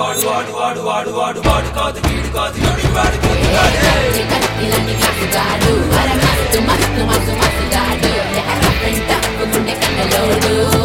కాదు వీడు కాదు ఎవడికి వాడు ఇలాంటి కాసుగాడు మస్తు మస్తు మస్తు మస్తు గాడు గుండె కన్నలోడు